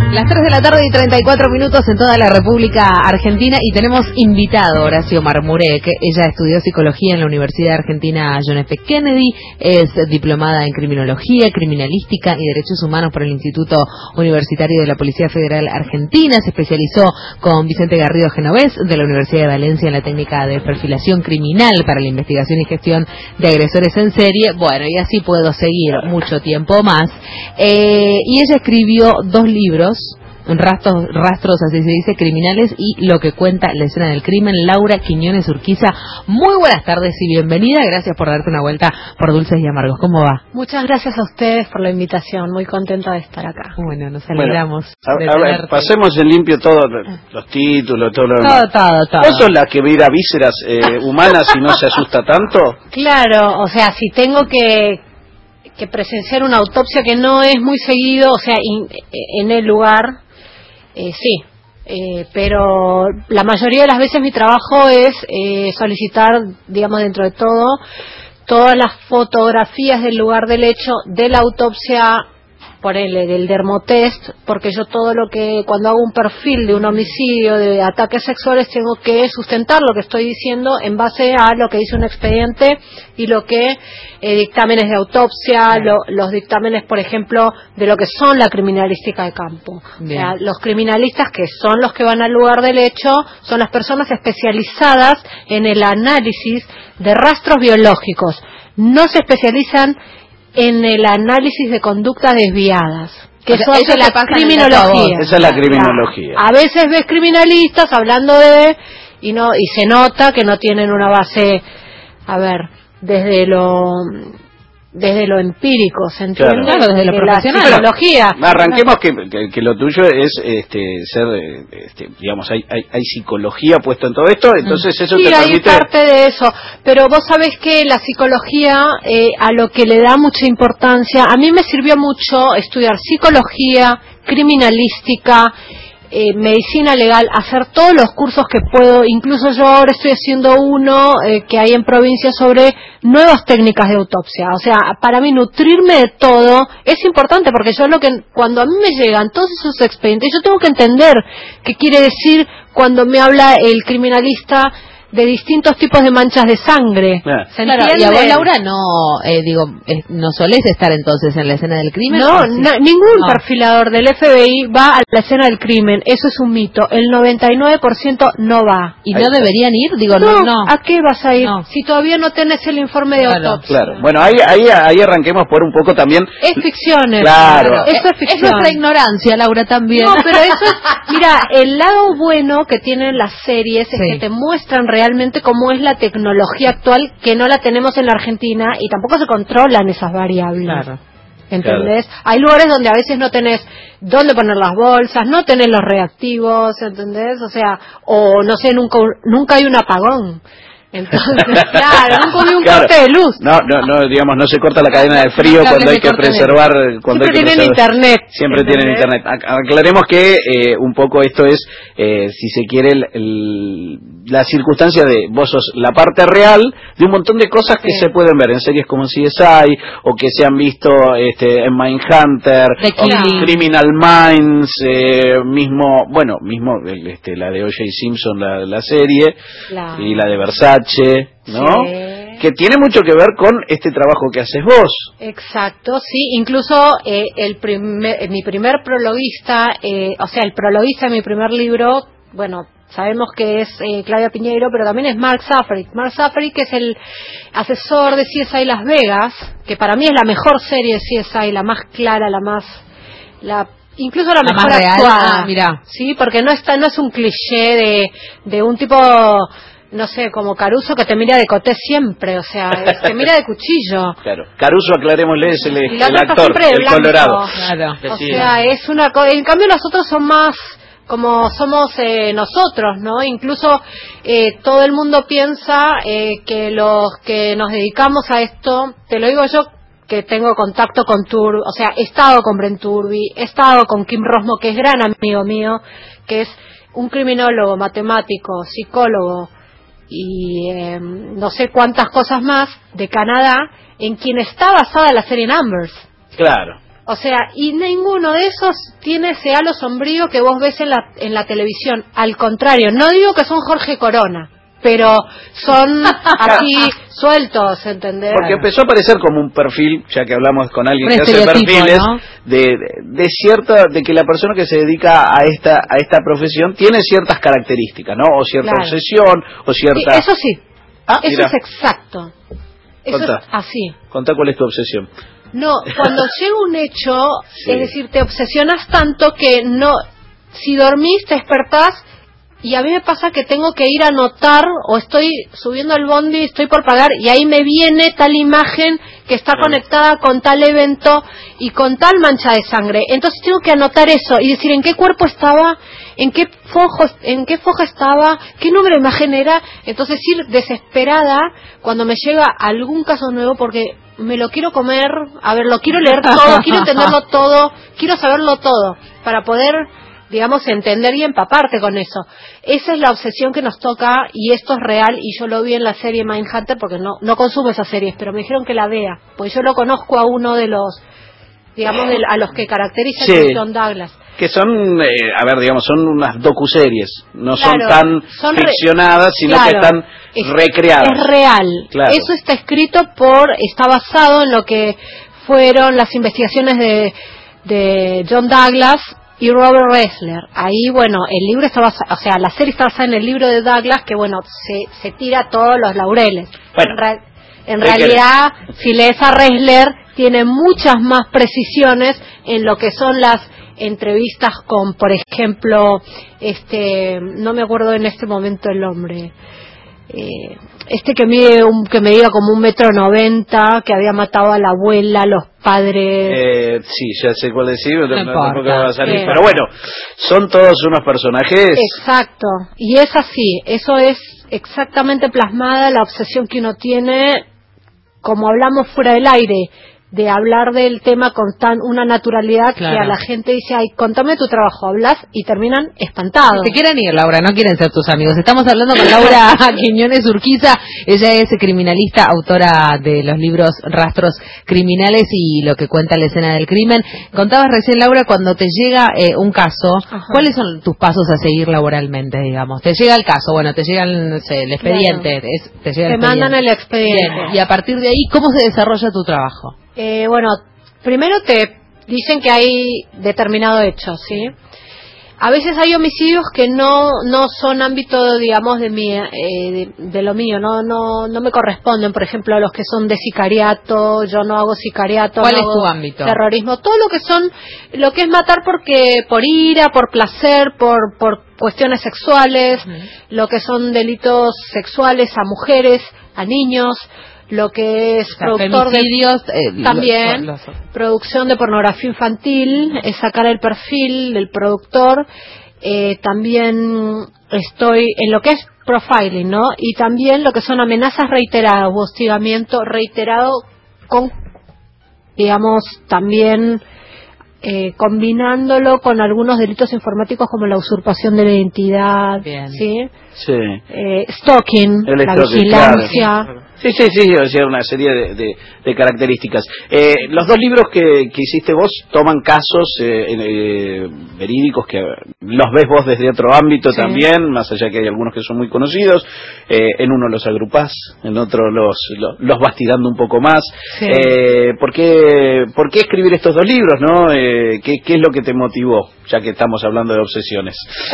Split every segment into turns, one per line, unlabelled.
Las 3 de la tarde y 34 minutos en toda la República Argentina y tenemos invitado Horacio Marmurek. Ella estudió psicología en la Universidad Argentina John F. Kennedy, es diplomada en criminología, criminalística y derechos humanos por el Instituto Universitario de la Policía Federal Argentina. Se especializó con Vicente Garrido Genovés de la Universidad de Valencia en la técnica de perfilación criminal para la investigación y gestión de agresores en serie. Bueno, y así puedo seguir mucho tiempo más. Y ella escribió 2 libros, Rastros, así se dice, criminales y Lo que cuenta la escena del crimen. Laura Quiñones Urquiza, muy buenas tardes y bienvenida. Gracias por darte una vuelta por Dulces y Amargos. ¿Cómo va?
Muchas gracias a ustedes por la invitación, muy contenta de estar acá.
Bueno, nos alegramos de
a ver, pasemos en limpio todos los títulos, todo lo demás.
Todo.
¿Vos sos la que mira vísceras humanas y no se asusta tanto?
Claro, o sea, si tengo que presenciar una autopsia que no es muy seguido, o sea, en el lugar, sí, pero la mayoría de las veces mi trabajo es solicitar, digamos, dentro de todo, todas las fotografías del lugar del hecho, de la autopsia, del dermotest, porque yo todo lo que, cuando hago un perfil de un homicidio, de ataques sexuales, tengo que sustentar lo que estoy diciendo en base a lo que dice un expediente y lo que dictámenes de autopsia, los dictámenes, por ejemplo, de lo que son la criminalística de campo.
Bien.
O sea, los criminalistas, que son los que van al lugar del hecho, son las personas especializadas en el análisis de rastros biológicos. No se especializan en el análisis de conductas desviadas, que eso hace la criminología.
Esa es la criminología.
A veces ves criminalistas hablando y se nota que no tienen una base, desde lo empírico, ¿se entiende?
Claro, desde lo profesional.
La psicología.
Arranquemos que lo tuyo es ser, digamos, hay psicología puesto en todo esto, entonces eso
sí,
te permite...
hay parte de eso, pero vos sabés que la psicología, a lo que le da mucha importancia, a mí me sirvió mucho estudiar psicología, criminalística, medicina legal, hacer todos los cursos que puedo. Incluso yo ahora estoy haciendo uno que hay en provincia sobre nuevas técnicas de autopsia. O sea, para mí nutrirme de todo es importante, porque yo cuando a mí me llegan todos esos expedientes, yo tengo que entender qué quiere decir cuando me habla el criminalista de distintos tipos de manchas de sangre. ¿Se entiende?
Y a vos, Laura, no solés estar entonces en la escena del crimen.
No,
¿sí?
Ningún perfilador del FBI va a la escena del crimen. Eso es un mito. El 99% no va.
¿Y no deberían ir? No.
¿A qué vas a ir? Si todavía no tenés el informe de autopsia.
Claro. Bueno, ahí arranquemos por un poco también.
Es ficción.
Claro.
Eso es ficción.
Es nuestra ignorancia, Laura, también.
No, pero eso es... Mira, el lado bueno que tienen las series es que te muestran realmente cómo es la tecnología actual, que no la tenemos en la Argentina y tampoco se controlan esas variables.
Claro.
¿Entendés? Claro. Hay lugares donde a veces no tenés dónde poner las bolsas, no tenés los reactivos, ¿entendés? O sea, no sé, nunca hay un apagón. Entonces, claro, nunca hay un corte de luz.
No, digamos, no se corta la cadena de frío cuando hay que preservar.
Siempre tienen internet.
Siempre tienen internet. Aclaremos que un poco esto es, si se quiere, la circunstancia de vos sos la parte real de un montón de cosas que se pueden ver en series como CSI o que se han visto en Mindhunter, o Criminal Minds, mismo la de O.J. Simpson, la serie, y la de Versace, ¿no? Sí. Que tiene mucho que ver con este trabajo que haces vos.
Exacto, sí. Incluso mi primer prologuista, el prologuista de mi primer libro, sabemos que es Claudia Piñeiro, pero también es Mark Safarick. Mark Safarick es el asesor de CSI Las Vegas, que para mí es la mejor serie de CSI, la más clara, incluso la mejor actuada.
Mirá.
Sí, porque no es un cliché de un tipo, no sé, como Caruso, que te mira de coté siempre, o sea, te mira de cuchillo.
Claro. Caruso, aclarémosle, es el actor, el colorado.
Claro. O sea, es una cosa. En cambio, nosotros son más como somos nosotros, ¿no? Incluso todo el mundo piensa que los que nos dedicamos a esto, te lo digo yo, que tengo contacto con Turbi, o sea, he estado con Brent Turbi, he estado con Kim Rosmo, que es gran amigo mío, que es un criminólogo, matemático, psicólogo y no sé cuántas cosas más de Canadá, en quien está basada la serie Numbers.
Claro.
O sea, y ninguno de esos tiene ese halo sombrío que vos ves en la televisión. Al contrario, no digo que son Jorge Corona, pero son así sueltos, ¿entendés?
Porque empezó a aparecer como un perfil, ya que hablamos con alguien
Un
que hace perfiles,
¿no?
de que la persona que se dedica a esta profesión tiene ciertas características, ¿no? O cierta obsesión, o cierta...
Sí, eso sí, eso
mira.
es exacto. Eso
Contá.
es así.
Contá cuál es tu obsesión.
No, cuando llega un hecho,
Sí.
es decir, te obsesionas tanto que no, si dormís te despertás, y a mí me pasa que tengo que ir a anotar, o estoy subiendo el bondi, estoy por pagar, y ahí me viene tal imagen que está conectada con tal evento y con tal mancha de sangre. Entonces tengo que anotar eso y decir en qué cuerpo estaba, en qué foja estaba, qué número de imagen era. Entonces ir desesperada cuando me llega algún caso nuevo, porque me lo quiero comer, a ver, lo quiero leer todo, quiero entenderlo todo, quiero saberlo todo, para poder, digamos, entender y empaparte con eso. Esa es la obsesión que nos toca, y esto es real, y yo lo vi en la serie Mindhunter, porque no consumo esas series, pero me dijeron que la vea, porque yo lo conozco a uno de los, digamos, a los que caracterizan,
Sí.
John Douglas.
Que son, a ver, digamos, son unas docuseries, no
Claro,
son tan ficcionadas, sino que están recreadas.
Es real.
Claro.
Eso está escrito está basado en lo que fueron las investigaciones de John Douglas y Robert Ressler. Ahí, bueno, el libro está basado, o sea, la serie está basada en el libro de Douglas, que bueno, se tira todos los laureles.
Bueno,
en realidad, si lees a Ressler, tiene muchas más precisiones en lo que son las entrevistas con, por ejemplo, no me acuerdo en este momento el nombre, que medía como 1,90 m, que había matado a la abuela, a los padres.
Sí, ya sé cuál decir, no
importa.
va a salir,
Sí.
pero bueno, son todos unos personajes.
Exacto, y es así, eso es exactamente plasmada la obsesión que uno tiene, como hablamos fuera del aire, de hablar del tema con una naturalidad,
claro,
que a la gente dice, ay, contame tu trabajo, hablas, y terminan espantados.
Se quieren ir, Laura, no quieren ser tus amigos. Estamos hablando con Laura Quiñones Urquiza. Ella es criminalista, autora de los libros Rastros Criminales y Lo que cuenta la escena del crimen. Contabas recién, Laura, cuando te llega un caso,
Ajá.
¿cuáles son tus pasos a seguir laboralmente, digamos? Te llega el caso, bueno, te llega el expediente.
Te mandan el expediente.
Bien. Y a partir de ahí, ¿cómo se desarrolla tu trabajo?
Bueno, primero te dicen que hay determinado hecho, ¿sí? A veces hay homicidios que no son ámbito, digamos, de lo mío, no me corresponden. Por ejemplo, los que son de sicariato, yo no hago sicariato.
¿Cuál
no
es tu
hago
ámbito?
Terrorismo, todo lo que es matar por ira, por placer, por cuestiones sexuales, lo que son delitos sexuales a mujeres, a niños, lo que es productor
femicidios,
también producción de pornografía infantil, es sacar el perfil del productor. También estoy en lo que es profiling, ¿no? Y también lo que son amenazas reiteradas, hostigamiento reiterado, con, digamos, también combinándolo con algunos delitos informáticos como la usurpación de la identidad.
Bien.
¿Sí?
Sí.
Stalking, la vigilancia.
Claro. Sí, o sea, una serie de características. Los dos libros que hiciste vos toman casos verídicos que los ves vos desde otro ámbito también, más allá que hay algunos que son muy conocidos. En uno los agrupás, en otro los vas tirando un poco más.
Sí.
¿Por qué escribir estos dos libros, no? ¿Qué es lo que te motivó, ya que estamos hablando de obsesiones?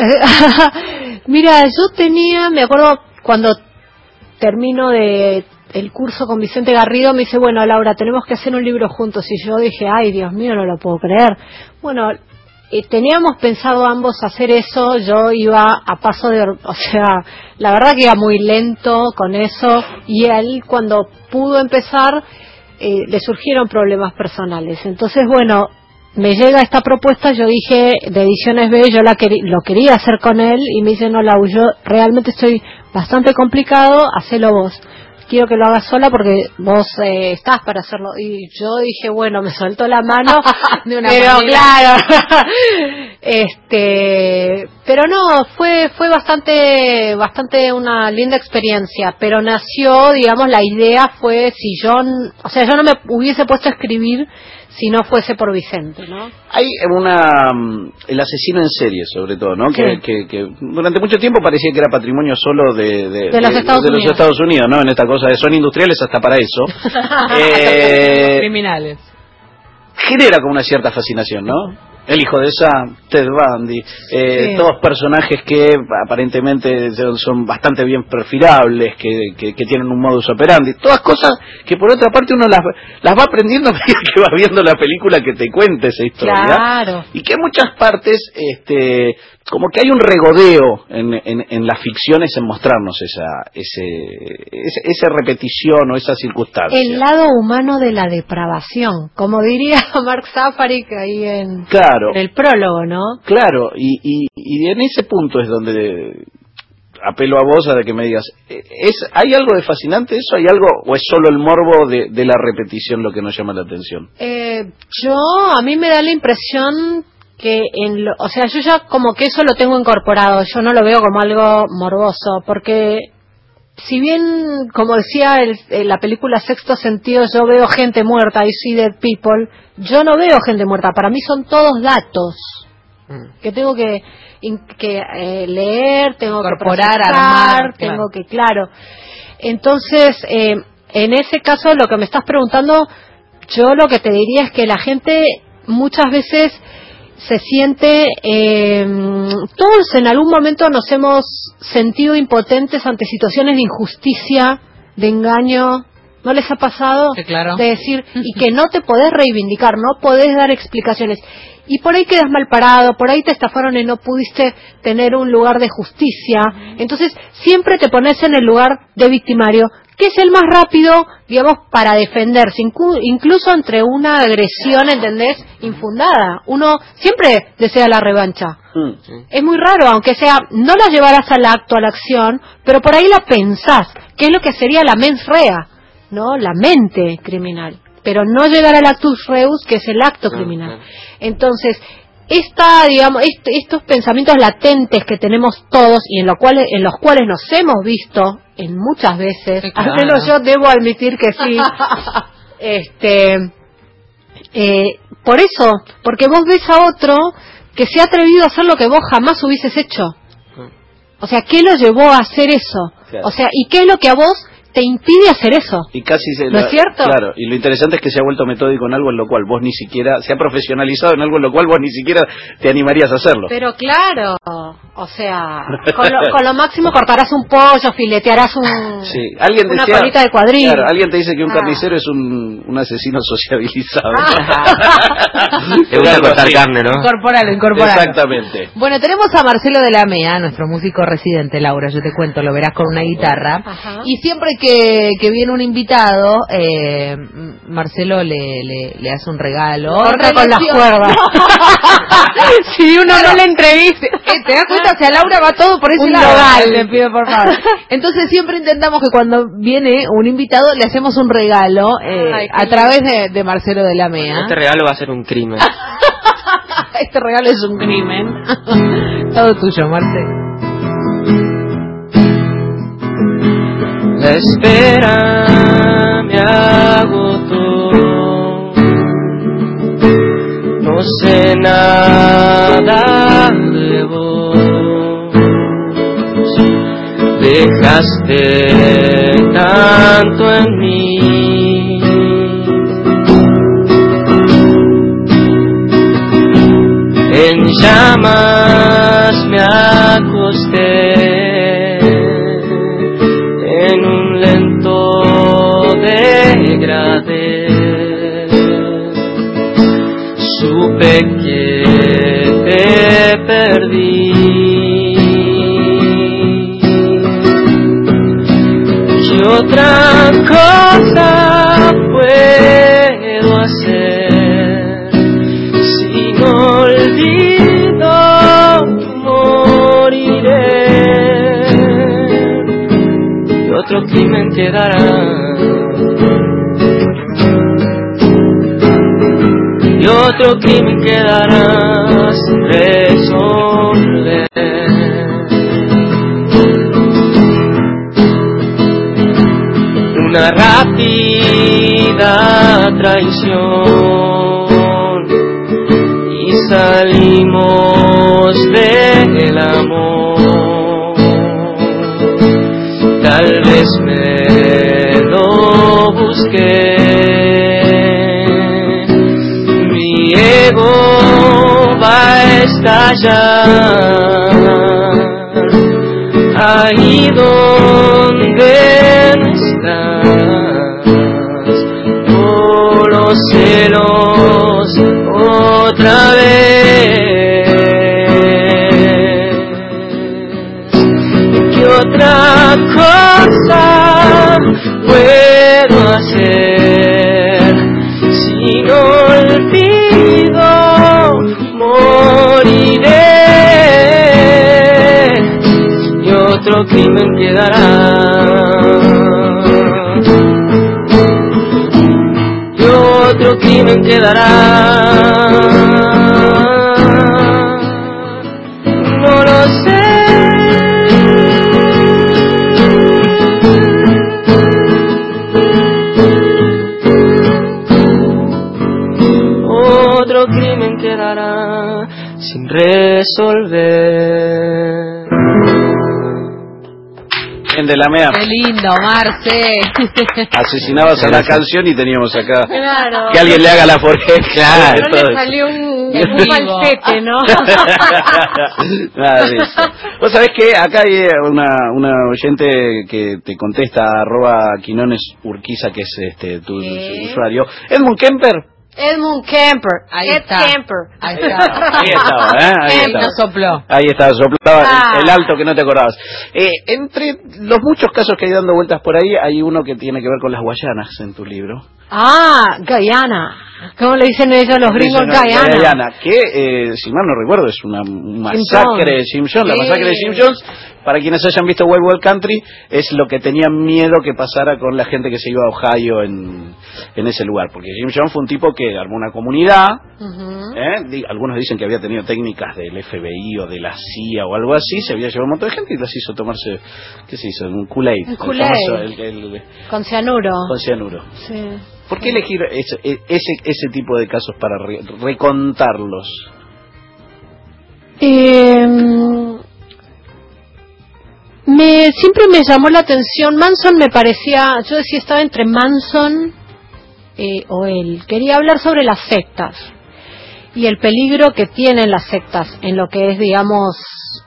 Mira, me acuerdo cuando termino el curso con Vicente Garrido, me dice, bueno, Laura, tenemos que hacer un libro juntos. Y yo dije, ay, Dios mío, no lo puedo creer. Bueno, teníamos pensado ambos hacer eso. Yo iba a paso o sea, la verdad que iba muy lento con eso, y él, cuando pudo empezar, le surgieron problemas personales. Entonces, bueno, me llega esta propuesta, yo dije, de Ediciones B, yo lo quería hacer con él, y me dice, no, Lau, yo realmente estoy bastante complicado, hacelo vos. Quiero que lo hagas sola porque vos estás para hacerlo. Y yo dije, bueno, me soltó la mano,
de una
pero
manera.
claro, Pero no, fue bastante una linda experiencia, pero nació, digamos, la idea fue yo no me hubiese puesto a escribir si no fuese por Vicente, ¿no?
Hay el asesino en serie, sobre todo, ¿no?
Sí.
Que durante mucho tiempo parecía que era patrimonio solo de
los Estados
Unidos, ¿no? En esta cosa de son industriales hasta para eso.
Criminales.
Genera como una cierta fascinación, ¿no? El hijo de Sam, Ted Bundy,
Sí.
Todos personajes que aparentemente son bastante bien perfilables, que tienen un modus operandi, todas cosas que por otra parte uno las va aprendiendo a medida que va viendo la película que te cuenta esa historia.
Claro.
Y que en muchas partes, como que hay un regodeo en las ficciones en mostrarnos esa repetición o esa circunstancia.
El lado humano de la depravación, como diría Mark Zafarik ahí en el prólogo, ¿no?
Claro, y en ese punto es donde apelo a vos a que me digas, ¿hay algo de fascinante eso? ¿Hay algo o es solo el morbo de la repetición lo que nos llama la atención?
A mí me da la impresión que yo ya como que eso lo tengo incorporado, yo no lo veo como algo morboso, porque si bien, como decía la película Sexto Sentido, yo veo gente muerta, I see dead people, yo no veo gente muerta, para mí son todos datos que tengo que leer, tengo
incorporar,
que procesar,
armar,
tengo que, claro. Entonces, en ese caso, lo que me estás preguntando, yo lo que te diría es que la gente muchas veces se siente, todos en algún momento nos hemos sentido impotentes ante situaciones de injusticia, de engaño. ¿No les ha pasado?
Sí, claro.
De decir, y que no te podés reivindicar, no podés dar explicaciones. Y por ahí quedas mal parado, por ahí te estafaron y no pudiste tener un lugar de justicia. Entonces, siempre te pones en el lugar de victimario, que es el más rápido, digamos, para defenderse, incluso entre una agresión, ¿entendés?, infundada. Uno siempre desea la revancha. Es muy raro, aunque sea, no la llevarás al acto, a la acción, pero por ahí la pensás, que es lo que sería la mens rea, ¿no? La mente criminal, pero no llegar al actus reus, que es el acto criminal. Entonces, estos pensamientos latentes que tenemos todos y en los cuales nos hemos visto en muchas veces,
sí, claro.
al menos yo debo admitir que sí. Por eso, porque vos ves a otro que se ha atrevido a hacer lo que vos jamás hubieses hecho. O sea, ¿qué lo llevó a hacer eso?
Claro.
O sea, ¿y qué es lo que a vos te impide hacer eso?
Y casi
¿No es cierto?
Claro, y lo interesante es que se ha vuelto metódico en algo en lo cual vos ni siquiera, se ha profesionalizado en algo en lo cual vos ni siquiera te animarías a hacerlo.
Pero claro, o sea, con lo máximo cortarás un pollo, filetearás una colita de cuadril.
Claro, alguien te dice que un carnicero es un asesino sociabilizado.
Te gusta cortar carne, ¿no?
Incorpóralo.
Exactamente.
Bueno, tenemos a Marcelo de la MEA, nuestro músico residente, Laura, yo te cuento, lo verás con una guitarra.
Ajá.
Y siempre que viene un invitado, Marcelo le hace un regalo.
Corta con las cuerdas.
Si uno no le entrevista, ¿te das cuenta? O sea, Laura va todo por ese lado. Te pido por favor. Entonces siempre intentamos que cuando viene un invitado le hacemos un regalo a través de Marcelo de la MEA.
Este regalo va a ser un crimen.
Este regalo es un crimen. Todo tuyo, Marcelo.
La espera me agotó, no sé nada de vos, dejaste tanto en mí, en llamas me acosté, en un lento degradé, supe que te perdí, y otra cosa puedo hacer, si no olvido moriré, otro crimen quedará, y otro crimen quedará sin resolver. vida traición y salimos del amor. Tal vez me lo busqué, mi ego va a estallar ahí donde no estás, por los celos otra vez. ¿Qué otra cosa puedo hacer si no olvido? Moriré y otro crimen quedará, y otro crimen quedará. No lo sé. Otro crimen quedará sin resolver.
Bien de la MEA.
Qué lindo, Marce.
Asesinabas a la canción y teníamos acá
Claro.
que alguien le haga la forjeta.
Claro, no le salió un falsete, ¿no?
Nada de eso. Vos sabés que acá hay una oyente que te contesta, @Quinones Urquiza, que es tu usuario. Edmund Kemper.
Edmund Kemper.
Ahí
Ed
está.
Kemper.
Ahí está.
Ahí estaba, Ahí
Él
estaba.
nos sopló.
Ahí estaba, soplaba
Ah.
el alto que no te acordabas. Entre los muchos casos que hay dando vueltas por ahí, hay uno que tiene que ver con las Guayanas en tu libro.
Ah, Guyana. ¿Cómo le dicen ellos los gringos? Guyana.
Que, si mal no recuerdo, es una masacre de Jim Jones. La
Sí.
masacre de Jim Jones, para quienes hayan visto Wild Wild Country, es lo que tenían miedo que pasara con la gente que se iba a Ohio en ese lugar. Porque Jim Jones fue un tipo que armó una comunidad. Algunos dicen que había tenido técnicas del FBI o de la CIA o algo así. Se había llevado un montón de gente y las hizo tomarse, ¿qué se hizo? Un Kool-Aid.
Un Kool-Aid.
El
Con cianuro.
con cianuro.
Sí.
¿Por qué elegir ese tipo de casos para recontarlos?
Siempre me llamó la atención. Manson me parecía, yo decía, estaba entre Manson o él. Quería hablar sobre las sectas y el peligro que tienen las sectas en lo que es, digamos,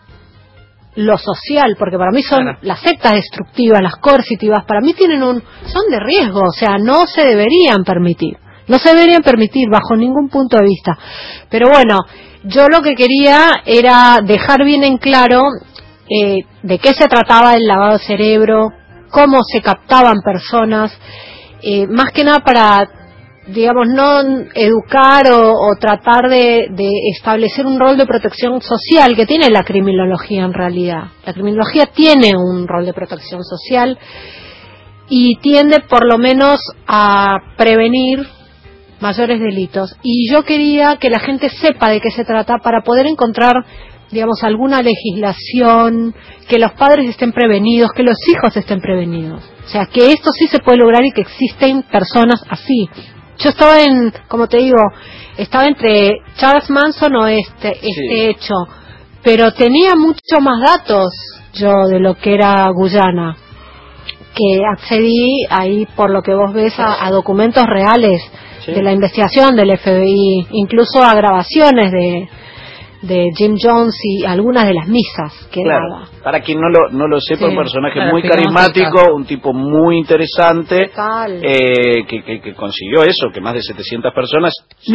lo social, porque para mí son las sectas destructivas, las coercitivas, para mí son de riesgo, o sea, no se deberían permitir bajo ningún punto de vista. Pero bueno, yo lo que quería era dejar bien en claro de qué se trataba el lavado de cerebro, cómo se captaban personas, más que nada para, digamos, no educar o tratar de establecer un rol de protección social que tiene la criminología en realidad. La criminología tiene un rol de protección social y tiende por lo menos a prevenir mayores delitos. Y yo quería que la gente sepa de qué se trata para poder encontrar, digamos, alguna legislación, que los padres estén prevenidos, que los hijos estén prevenidos. O sea, que esto sí se puede lograr y que existen personas así. Yo estaba como te digo, estaba entre Charles Manson o este hecho, pero tenía mucho más datos yo de lo que era Guyana, que accedí ahí, por lo que vos ves, a documentos reales de la investigación del FBI, incluso a grabaciones de Jim Jones y algunas de las misas que daba.
Para quien no lo sepa, un personaje muy carismático, un tipo muy interesante, que consiguió eso, que más de 700 personas,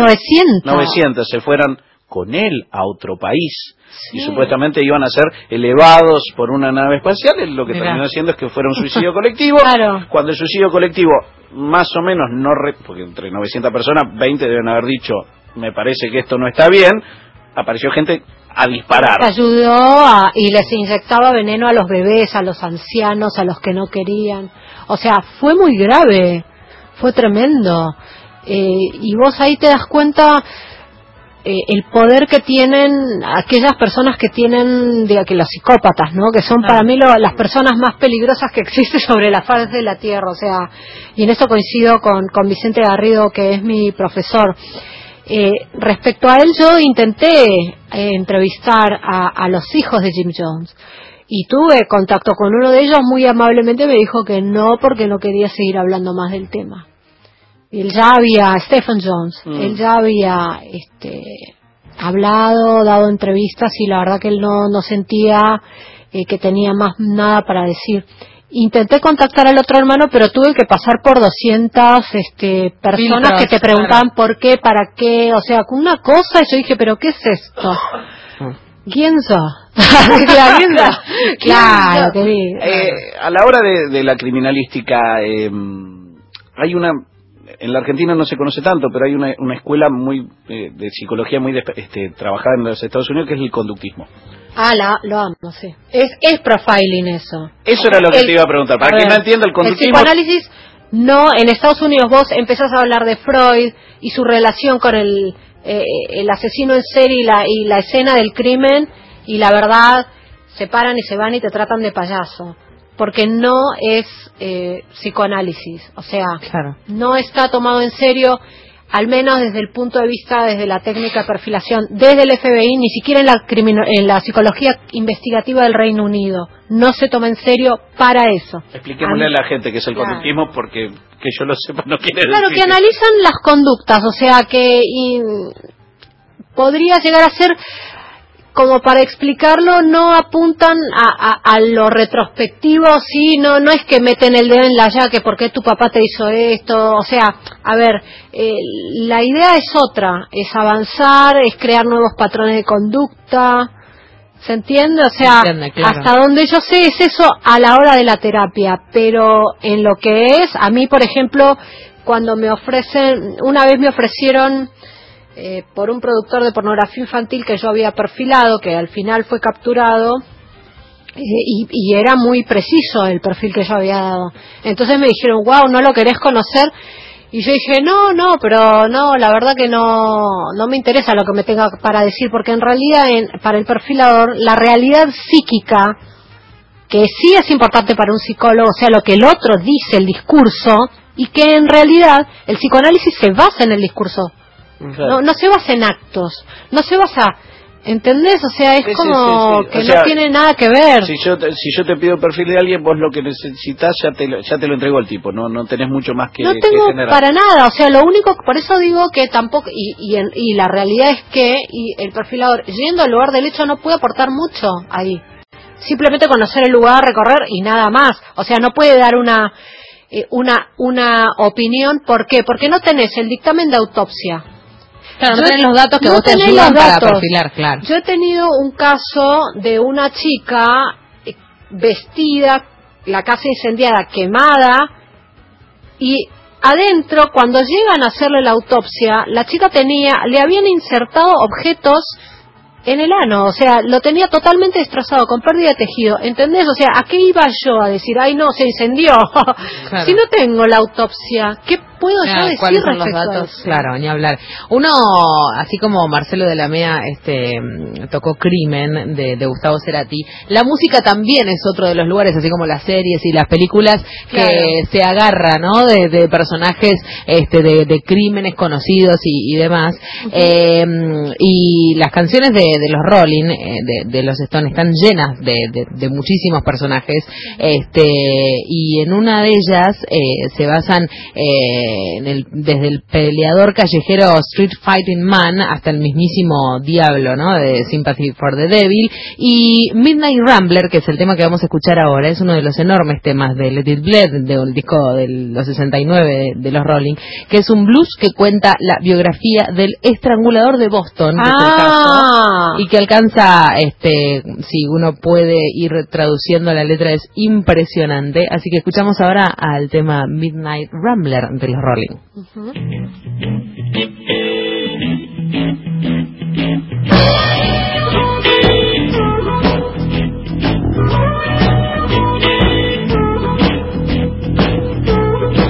900 se fueran con él a otro país. Y supuestamente iban a ser elevados por una nave espacial. Lo que terminó haciendo es que fuera un suicidio colectivo. Cuando el suicidio colectivo, más o menos, porque entre 900 personas, 20 deben haber dicho, me parece que esto no está bien, apareció gente a disparar.
Ayudó y les inyectaba veneno a los bebés, a los ancianos, a los que no querían. O sea, fue muy grave, fue tremendo. Y vos ahí te das cuenta el poder que tienen aquellas personas que tienen, que los psicópatas, ¿no? Que son para mí las personas más peligrosas que existen sobre la faz de la tierra, o sea, y en eso coincido con Vicente Garrido, que es mi profesor. Respecto a él, yo intenté entrevistar a los hijos de Jim Jones y tuve contacto con uno de ellos. Muy amablemente me dijo que no, porque no quería seguir hablando más del tema. Él ya había, Stephen Jones, él ya había hablado, dado entrevistas, y la verdad que él no sentía que tenía más nada para decir. Intenté contactar al otro hermano, pero tuve que pasar por 200 personas que te preguntaban por qué, para qué, o sea, una cosa, y yo dije, pero ¿qué es esto? Guienzo. Claro, te digo.
A la hora de la criminalística, hay una... En la Argentina no se conoce tanto, pero hay una escuela muy de psicología muy trabajada en los Estados Unidos, que es el conductismo.
Lo amo, sí. Es profiling eso.
Eso era lo que te iba a preguntar. Para quien no entienda el conductismo...
El psicoanálisis, no, en Estados Unidos vos empezás a hablar de Freud y su relación con el asesino en serie y la escena del crimen, y la verdad, se paran y se van y te tratan de payaso. Porque no es psicoanálisis, o sea, claro, no está tomado en serio, al menos desde el punto de vista, desde la técnica de perfilación, desde el FBI, ni siquiera en la psicología investigativa del Reino Unido, no se toma en serio para eso.
Expliquémosle a la gente qué es el conductismo, porque que yo lo sepa no quiere decir.
Claro, que analizan las conductas, o sea, que podría llegar a ser... Como para explicarlo, no apuntan a lo retrospectivo, sí, no es que meten el dedo en la llaga, que por qué tu papá te hizo esto, o sea, a ver, la idea es otra, es avanzar, es crear nuevos patrones de conducta, ¿se entiende? O sea, claro, hasta donde yo sé es eso a la hora de la terapia, pero en lo que es, a mí, por ejemplo, cuando una vez me ofrecieron... por un productor de pornografía infantil que yo había perfilado, que al final fue capturado, y era muy preciso el perfil que yo había dado. Entonces me dijeron, wow, ¿no lo querés conocer? Y yo dije, pero la verdad que no me interesa lo que me tenga para decir, porque en realidad para el perfilador la realidad psíquica, que sí es importante para un psicólogo, o sea, lo que el otro dice, el discurso, y que en realidad el psicoanálisis se basa en el discurso. Claro. No se basa en actos, no se basa, ¿entendés? O sea, es como que no tiene nada que ver.
Si yo te pido perfil de alguien, vos lo que necesitas ya te lo entregó el tipo, no tenés mucho más que...
No tengo para nada, o sea, lo único, por eso digo que tampoco, y la realidad es que el perfilador, yendo al lugar del hecho, no puede aportar mucho ahí. Simplemente conocer el lugar, recorrer y nada más. O sea, no puede dar una opinión. ¿Por qué? Porque no tenés el dictamen de autopsia.
Claro, no tenés los datos que vos te ayudan para perfilar, claro.
Yo he tenido un caso de una chica vestida, la casa incendiada, quemada, y adentro, cuando llegan a hacerle la autopsia, la chica le habían insertado objetos en el ano, o sea, lo tenía totalmente destrozado, con pérdida de tejido, ¿entendés? O sea, ¿a qué iba yo a decir, ay no, se incendió? Claro. Si no tengo la autopsia, ¿qué puedo yo decir
¿cuáles son los
respecto
datos?
a eso?
Claro, ni hablar. Uno, así como Marcelo de la Mea tocó Crimen de Gustavo Cerati, la música también es otro de los lugares, así como las series y las películas, claro, que se agarra, ¿no? De personajes de crímenes conocidos y demás. Y las canciones de los Rolling, de los Stones, están llenas de muchísimos personajes, y en una de ellas se basan desde el peleador callejero Street Fighting Man hasta el mismísimo Diablo, ¿no? De Sympathy for the Devil, y Midnight Rambler, que es el tema que vamos a escuchar ahora, es uno de los enormes temas de Let It Bleed, del disco de los 69 de los Rolling, que es un blues que cuenta la biografía del estrangulador de Boston, que es el caso, y que alcanza, si uno puede ir traduciendo la letra, es impresionante. Así que escuchamos ahora al tema Midnight Rambler de los Rolling.
Uh-huh.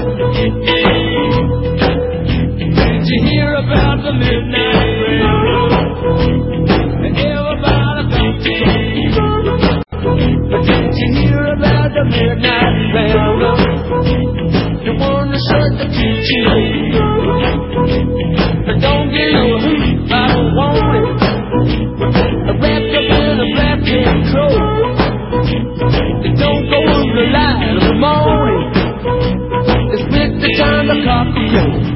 Did you hear about the midnight railroad? Don't give you a hoot, I don't want it. Wrapped up in a black tent cloak. Don't go in the light of the morning. It's with the time the clock goes.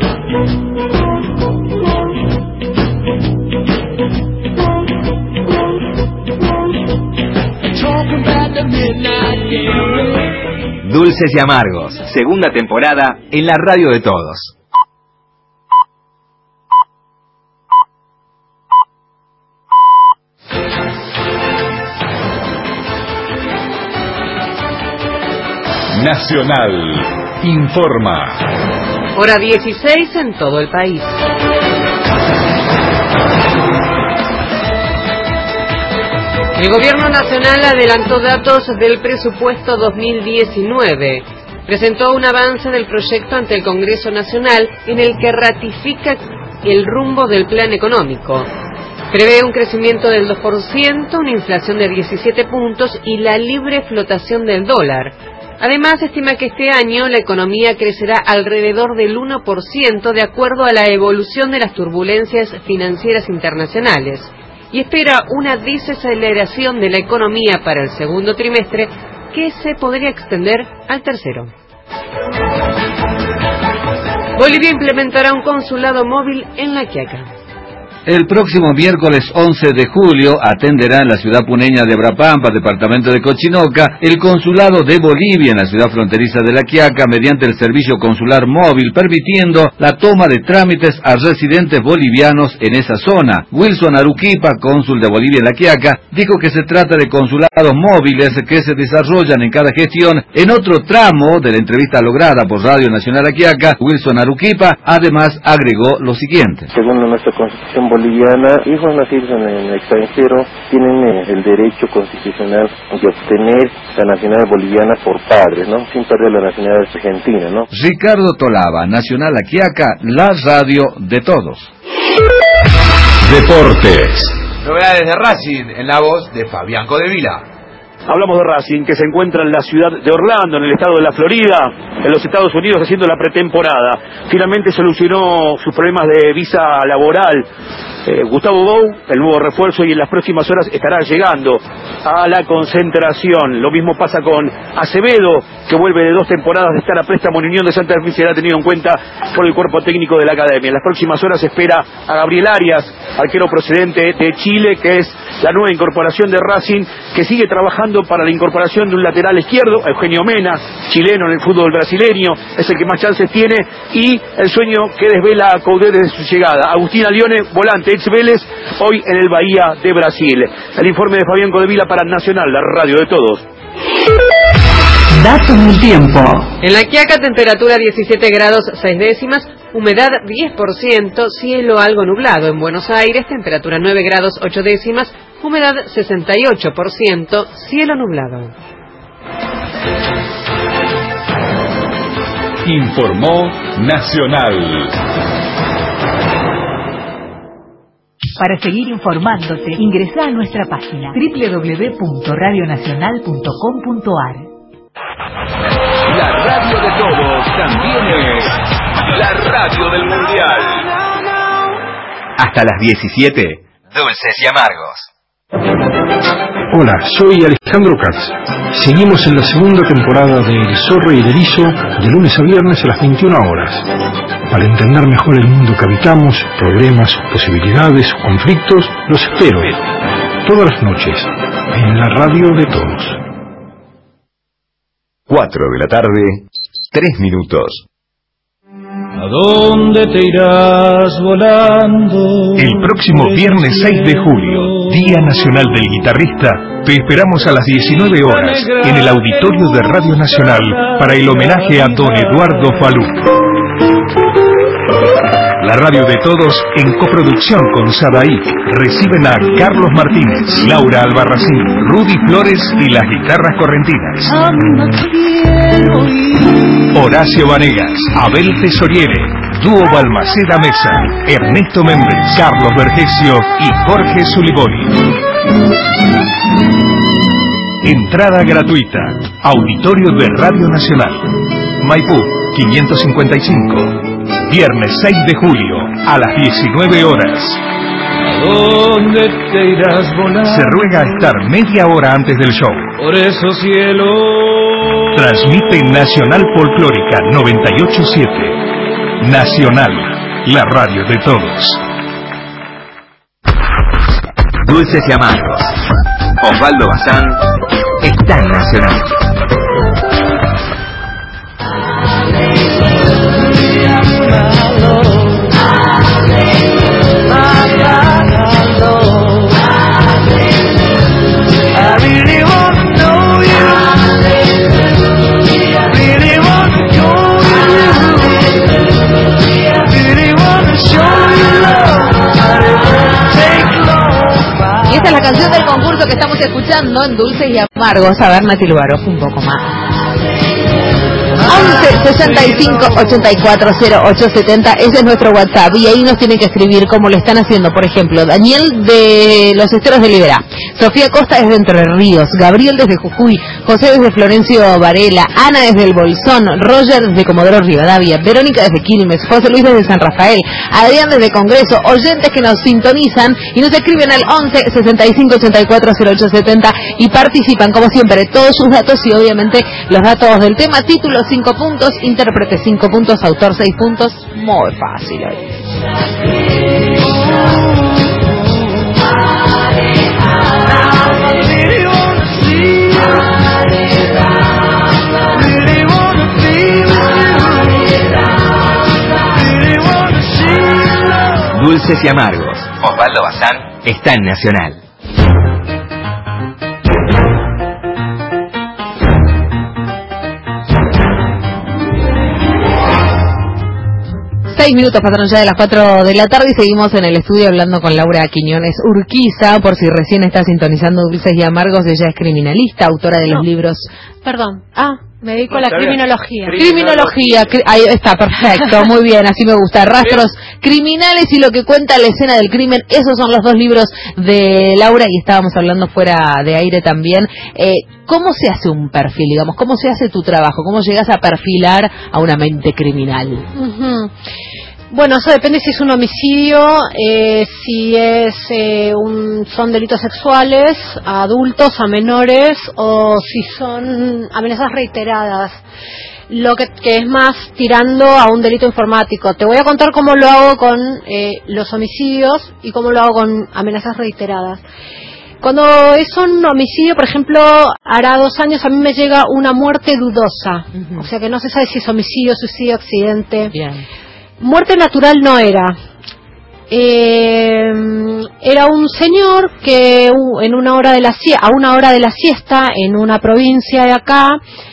Talking about the midnight game.
Dulces y Amargos, segunda temporada en la radio de todos.
Nacional informa.
Hora 16 en todo el país. El Gobierno Nacional adelantó datos del presupuesto 2019. Presentó un avance del proyecto ante el Congreso Nacional en el que ratifica el rumbo del plan económico. Prevé un crecimiento del 2%, una inflación de 17 puntos y la libre flotación del dólar. Además, estima que este año la economía crecerá alrededor del 1% de acuerdo a la evolución de las turbulencias financieras internacionales y espera una desaceleración de la economía para el segundo trimestre que se podría extender al tercero. Bolivia implementará un consulado móvil en La Quiaca.
El próximo miércoles 11 de julio atenderá en la ciudad puneña de Brapampa, departamento de Cochinoca, el consulado de Bolivia en la ciudad fronteriza de La Quiaca mediante el servicio consular móvil, permitiendo la toma de trámites a residentes bolivianos en esa zona. Wilson Aruquipa, cónsul de Bolivia en La Quiaca, dijo que se trata de consulados móviles que se desarrollan en cada gestión. En otro tramo de la entrevista lograda por Radio Nacional La Quiaca, Wilson Aruquipa además agregó lo siguiente.
Según nuestra constitución boliviana, hijos nacidos en el extranjero tienen el derecho constitucional de obtener la nacionalidad boliviana por padres, ¿no? Sin perder la nacionalidad argentina, ¿no?
Ricardo Tolava, Nacional La Quiaca, la radio de todos.
Deportes.
Novedades de Racing en la voz de Fabián Codevila.
Hablamos de Racing, que se encuentra en la ciudad de Orlando, en el estado de la Florida, en los Estados Unidos, haciendo la pretemporada. Finalmente solucionó sus problemas de visa laboral. Gustavo Bou, el nuevo refuerzo, y en las próximas horas estará llegando a la concentración. Lo mismo pasa con Acevedo, que vuelve de 2 temporadas de estar a préstamo en Unión de Santa Fe y será tenido en cuenta por el cuerpo técnico de la academia. En las próximas horas se espera a Gabriel Arias, arquero procedente de Chile, que es la nueva incorporación de Racing, que sigue trabajando para la incorporación de un lateral izquierdo. Eugenio Mena, chileno en el fútbol brasileño, es el que más chances tiene, y el sueño que desvela a Coudet desde su llegada. Agustín Alione, volante ex Vélez, hoy en el Bahía de Brasil. El informe de Fabián Codevila para Nacional, la radio de todos.
Datos del tiempo.
En La Quiaca, temperatura 17 grados 6 décimas, humedad 10%, cielo algo nublado. En Buenos Aires, temperatura 9 grados 8 décimas, humedad 68%, cielo nublado.
Informó Nacional.
Para seguir informándote, ingresa a nuestra página www.radionacional.com.ar.
La radio de todos también es la radio del Mundial.
Hasta las 17, Dulces y Amargos.
Hola, soy Alejandro Katz. Seguimos en la segunda temporada de El Zorro y el Erizo, de lunes a viernes a las 21 horas. Para entender mejor el mundo que habitamos, problemas, posibilidades, conflictos, los espero todas las noches en la radio de todos.
4 de la tarde, 3 minutos.
¿A dónde te irás volando?
El próximo viernes 6 de julio, Día Nacional del Guitarrista, te esperamos a las 19 horas en el auditorio de Radio Nacional para el homenaje a don Eduardo Falú. La radio de todos, en coproducción con Sadaik, reciben a Carlos Martínez, Laura Albarracín, Rudy Flores y las guitarras correntinas. Horacio Vanegas, Abel Tesoriere, Dúo Balmaceda Mesa, Ernesto Méndez, Carlos Vergesio y Jorge Suliboni. Entrada gratuita. Auditorio de Radio Nacional. Maipú, 555. Viernes 6 de julio, a las 19 horas.
¿Dónde te irás volando?
Se ruega estar media hora antes del show.
Por eso cielo.
Transmite Nacional Folclórica 987. Nacional, la radio de todos.
Dulces y amargos. Osvaldo Bazán está en Nacional.
Y esta es la canción del concurso que estamos escuchando en Dulces y Amargos. A ver, Nati Lubaroff, un poco más. 11 65 84 0870, ese es nuestro WhatsApp, y ahí nos tienen que escribir cómo lo están haciendo. Por ejemplo, Daniel de Los Esteros de Liberá, Sofía Costa desde Entre Ríos, Gabriel desde Jujuy, José desde Florencio Varela, Ana desde El Bolsón, Roger desde Comodoro Rivadavia, Verónica desde Quilmes, José Luis desde San Rafael, Adrián desde Congreso, oyentes que nos sintonizan y nos escriben al 11 65 84 0870 y participan como siempre todos sus datos y obviamente los datos del tema, título 5 puntos, intérprete 5 puntos, autor 6 puntos, muy fácil hoy.
Dulces y amargos. Osvaldo Bazán está en Nacional.
6 minutos pasaron ya de las 4 de la tarde y seguimos en el estudio hablando con Laura Quiñones Urquiza. Por si recién está sintonizando Dulces y Amargos, ella es criminalista, autora de los libros...
Perdón. Me dedico a la criminología.
Criminología, ahí está, perfecto, muy bien, así me gusta. Rastros criminales y lo que cuenta la escena del crimen, esos son los dos libros de Laura y estábamos hablando fuera de aire también. ¿Cómo se hace un perfil, digamos? ¿Cómo se hace tu trabajo? ¿Cómo llegas a perfilar a una mente criminal?
Bueno, eso depende si es un homicidio, si es son delitos sexuales a adultos, a menores, o si son amenazas reiteradas, lo que es más tirando a un delito informático. Te voy a contar cómo lo hago con los homicidios y cómo lo hago con amenazas reiteradas. Cuando es un homicidio, por ejemplo, hará 2 años a mí me llega una muerte dudosa, o sea que no se sabe si es homicidio, suicidio, accidente.
Bien.
Muerte natural no era. Era un señor que a una hora de la siesta, en una provincia de acá,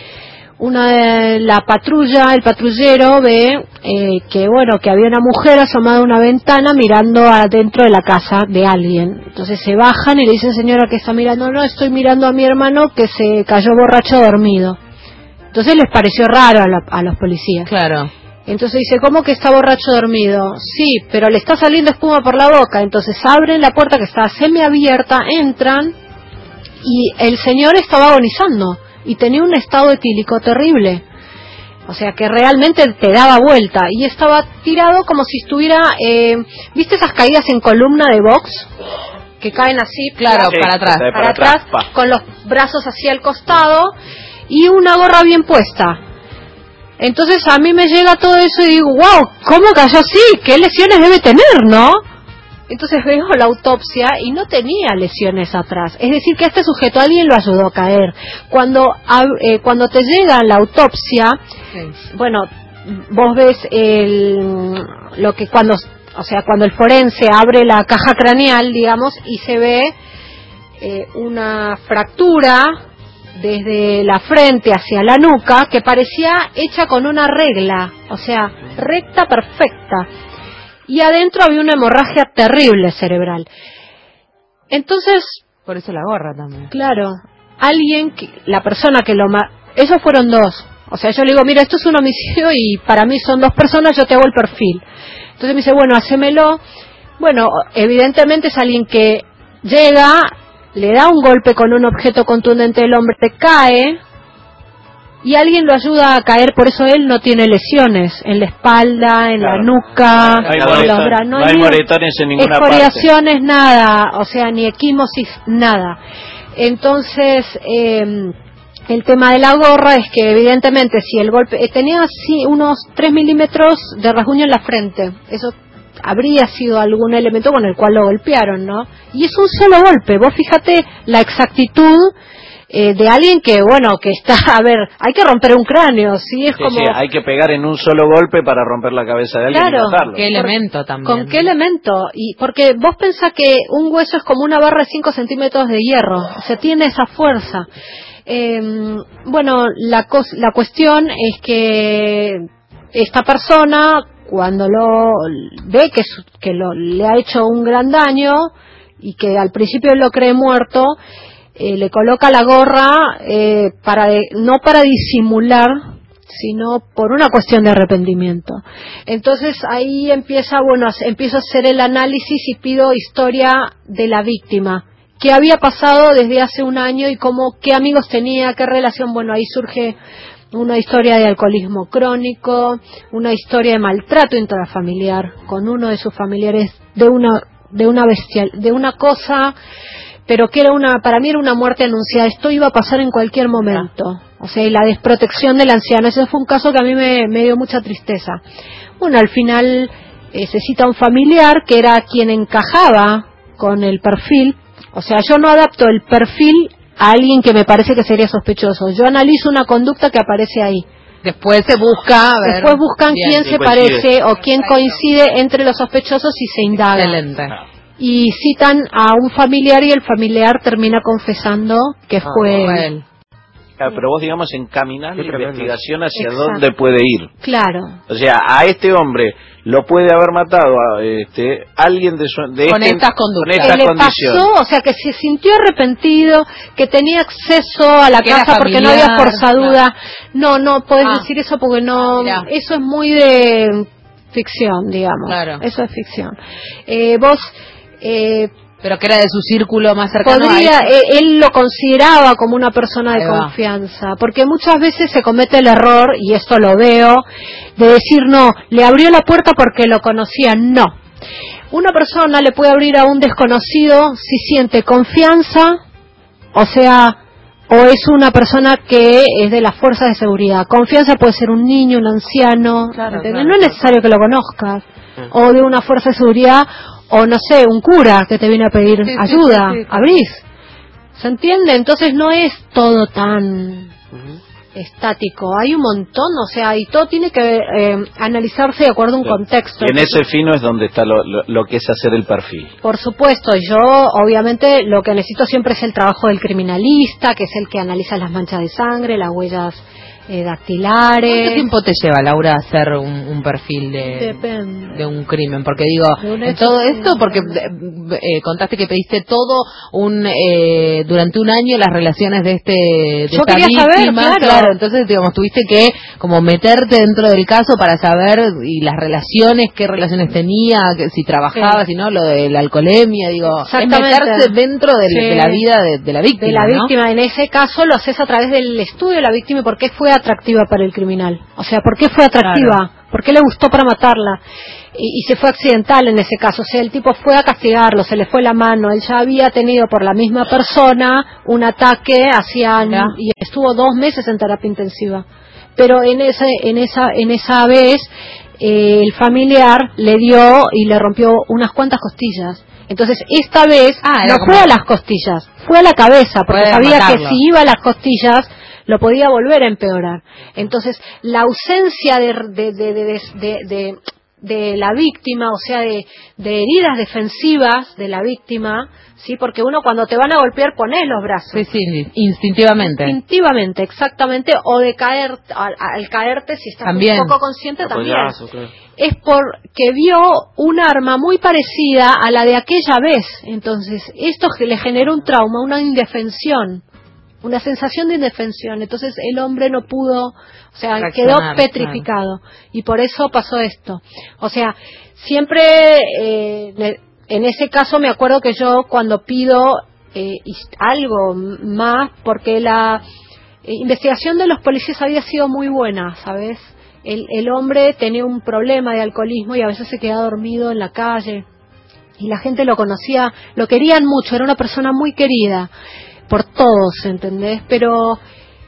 el patrullero ve que había una mujer asomada a una ventana mirando adentro de la casa de alguien. Entonces se bajan y le dicen: señora, ¿qué está mirando? No, estoy mirando a mi hermano que se cayó borracho dormido. Entonces les pareció raro a los policías.
Claro.
Entonces dice: ¿cómo que está borracho dormido? Sí, pero le está saliendo espuma por la boca. Entonces abren la puerta que está semiabierta, entran y el señor estaba agonizando y tenía un estado etílico terrible. O sea que realmente te daba vuelta y estaba tirado como si estuviera... ¿Viste esas caídas en columna de box? Que caen así,
claro,
sí,
para
atrás, con los brazos hacia el costado y una gorra bien puesta. Entonces a mí me llega todo eso y digo: wow, ¿cómo cayó así? ¿Qué lesiones debe tener, no? Entonces veo la autopsia y no tenía lesiones atrás. Es decir, que a este sujeto alguien lo ayudó a caer. Cuando te llega la autopsia, bueno, vos ves cuando el forense abre la caja craneal, digamos, y se ve una fractura desde la frente hacia la nuca que parecía hecha con una regla, o sea, recta, perfecta. Y adentro había una hemorragia terrible cerebral. Entonces...
Por eso la gorra también.
Claro. La persona que esos fueron 2. O sea, yo le digo: mira, esto es un homicidio y para mí son 2 personas, yo te hago el perfil. Entonces me dice: bueno, hacémelo. Bueno, evidentemente es alguien que llega, le da un golpe con un objeto contundente, el hombre cae y alguien lo ayuda a caer, por eso él no tiene lesiones en la espalda, en la nuca,
no hay moretones en ninguna parte.
Escoriaciones, nada, o sea, ni equimosis, nada. Entonces, el tema de la gorra es que evidentemente si el golpe tenía unos 3 milímetros de rasguño en la frente, eso habría sido algún elemento con el cual lo golpearon, ¿no? Y es un solo golpe. Vos fíjate la exactitud de alguien que, bueno, que está, a ver, hay que romper un cráneo, ¿sí? Es como...
Sí, hay que pegar en un solo golpe para romper la cabeza de alguien,
claro,
y matarlo.
¿Qué elemento también?
¿Con qué elemento? Y porque vos pensás que un hueso es como una barra de 5 centímetros de hierro, o sea, tiene esa fuerza. Bueno, la cuestión es que esta persona, cuando lo ve que le ha hecho un gran daño y que al principio lo cree muerto, le coloca la gorra no para disimular, sino por una cuestión de arrepentimiento. Entonces ahí empiezo a hacer el análisis y pido historia de la víctima. ¿Qué había pasado desde hace un año y qué amigos tenía, qué relación? Bueno, ahí surge una historia de alcoholismo crónico, una historia de maltrato intrafamiliar con uno de sus familiares, de una cosa, pero que para mí era una muerte anunciada. Esto iba a pasar en cualquier momento. O sea, y la desprotección del anciano. Ese fue un caso que a mí me dio mucha tristeza. Bueno, al final se cita un familiar que era quien encajaba con el perfil. O sea, yo no adapto el perfil a alguien que me parece que sería sospechoso. Yo analizo una conducta que aparece ahí.
Después se busca, a ver,
después buscan quién se parece o quién coincide entre los sospechosos y se indaga.
Excelente.
Y citan a un familiar y el familiar termina confesando que fue él.
Claro, pero vos, digamos, encaminás la investigación hacia
Exacto.
dónde puede ir.
Claro.
O sea, a este hombre lo puede haber matado a alguien
con estas conductas.
Que le pasó, o sea, que se sintió arrepentido, que tenía acceso a la casa porque no había forzadura. Claro. No podés decir eso porque no. Eso es muy de ficción, digamos. Claro. Eso es ficción.
Pero que era de su círculo más cercano.
Él lo consideraba como una persona de confianza, porque muchas veces se comete el error, y esto lo veo, de decir no, le abrió la puerta porque lo conocía. No. Una persona le puede abrir a un desconocido si siente confianza, o sea, o es una persona que es de las fuerzas de seguridad. Confianza puede ser un niño, un anciano, claro. No es necesario que lo conozcas, o de una fuerza de seguridad, o no sé, un cura que te viene a pedir ayuda, abrís. ¿Se entiende? Entonces no es todo tan estático, hay un montón, o sea, y todo tiene que analizarse de acuerdo a un contexto.
Y en ese fino es donde está lo que es hacer el perfil.
Por supuesto, yo obviamente lo que necesito siempre es el trabajo del criminalista, que es el que analiza las manchas de sangre, las huellas dactilares.
¿Cuánto tiempo te lleva, Laura, hacer un perfil de un crimen? Porque digo, en todo esto, porque contaste que pediste todo durante un año las relaciones de esta víctima, claro, entonces digamos tuviste que como meterte dentro del caso para saber y las relaciones, qué relaciones tenía, si trabajaba, si no, lo de la alcoholemia, digo, es meterse dentro de la vida de la víctima.
De la víctima, en ese caso lo haces a través del estudio de la víctima, porque fue atractiva para el criminal, o sea, ¿por qué fue atractiva? Claro. ¿Por qué le gustó para matarla? Y se fue accidental en ese caso, o sea, el tipo fue a castigarlo, se le fue la mano, él ya había tenido por la misma persona un ataque y estuvo 2 meses en terapia intensiva, pero en esa vez el familiar le dio y le rompió unas cuantas costillas. Entonces esta vez no fue a las costillas, fue a la cabeza, porque sabía que si iba a las costillas lo podía volver a empeorar. Entonces, la ausencia de la víctima, o sea, de heridas defensivas de la víctima, sí, porque uno cuando te van a golpear pones los brazos.
Sí, instintivamente.
Instintivamente, exactamente, o de caer, al caerte, si estás un poco consciente también. Es porque vio un arma muy parecida a la de aquella vez. Entonces, esto le generó un trauma, una indefensión. Una sensación de indefensión, entonces el hombre no pudo, o sea, quedó petrificado, y por eso pasó esto. O sea, siempre en ese caso me acuerdo que yo cuando pido algo más, porque investigación de los policías había sido muy buena, ¿sabes? El hombre tenía un problema de alcoholismo y a veces se quedaba dormido en la calle. Y la gente lo conocía, lo querían mucho, era una persona muy querida por todos, ¿entendés? Pero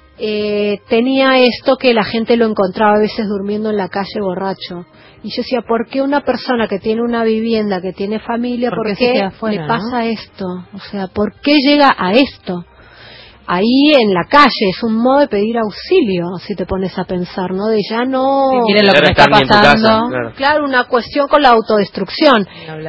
tenía esto que la gente lo encontraba a veces durmiendo en la calle borracho. Y yo decía, ¿por qué una persona que tiene una vivienda, que tiene familia, ¿por qué afuera, le pasa esto? O sea, ¿por qué llega a esto? Ahí en la calle es un modo de pedir auxilio, si te pones a pensar, ¿no? De ya no...
Miren lo que me está pasando.
Claro, una cuestión con la autodestrucción.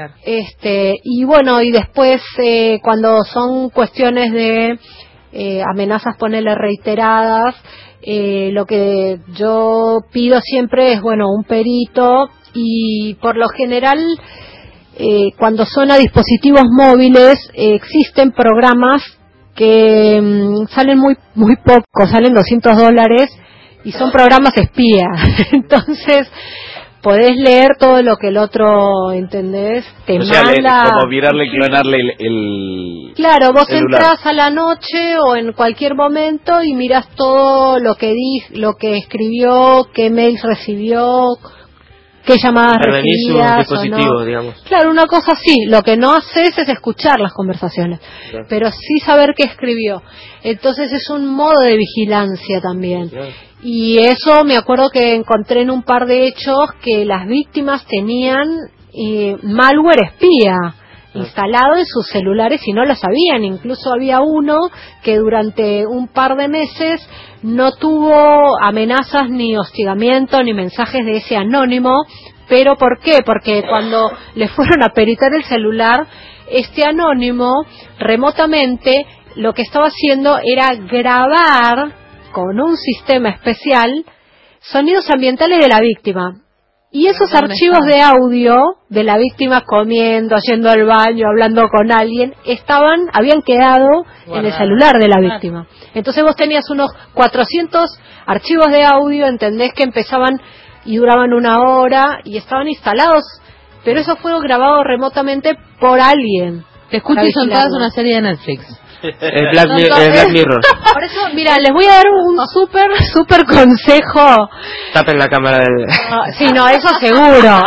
Y bueno, y después cuando son cuestiones de amenazas, ponerle reiteradas, lo que yo pido siempre es, bueno, un perito, y por lo general cuando son a dispositivos móviles existen programas que salen muy poco, salen $200 y son programas espía. Entonces podés leer todo lo que el otro, ¿entendés? Te manda.
Como virarle y clonarle el
Claro, vos
celular.
entras a la noche o en cualquier momento y miras todo lo que lo que escribió, qué mails recibió, qué llamadas recibidas
su dispositivo, o no. Digamos.
Claro, una cosa así. Lo que no haces es escuchar las conversaciones,
Claro.
pero sí saber qué escribió. Entonces es un modo de vigilancia también.
Claro.
Y eso me acuerdo que encontré en un par de hechos que las víctimas tenían malware espía instalado en sus celulares y no lo sabían. Incluso había uno que durante un par de meses no tuvo amenazas ni hostigamiento ni mensajes de ese anónimo. ¿Pero por qué? Porque cuando le fueron a peritar el celular, este anónimo remotamente lo que estaba haciendo era grabar con un sistema especial sonidos ambientales de la víctima. Y esos archivos de audio de la víctima comiendo, yendo al baño, hablando con alguien, habían quedado en el celular de la víctima. Entonces vos tenías unos 400 archivos de audio, entendés, que empezaban y duraban 1 hora y estaban instalados, pero eso fue grabado remotamente por alguien.
Te escucho y son todas una serie de Netflix.
Black Mirror.
Por eso, mira, les voy a dar un súper consejo.
Tapen la cámara del...
Sí, no, eso seguro.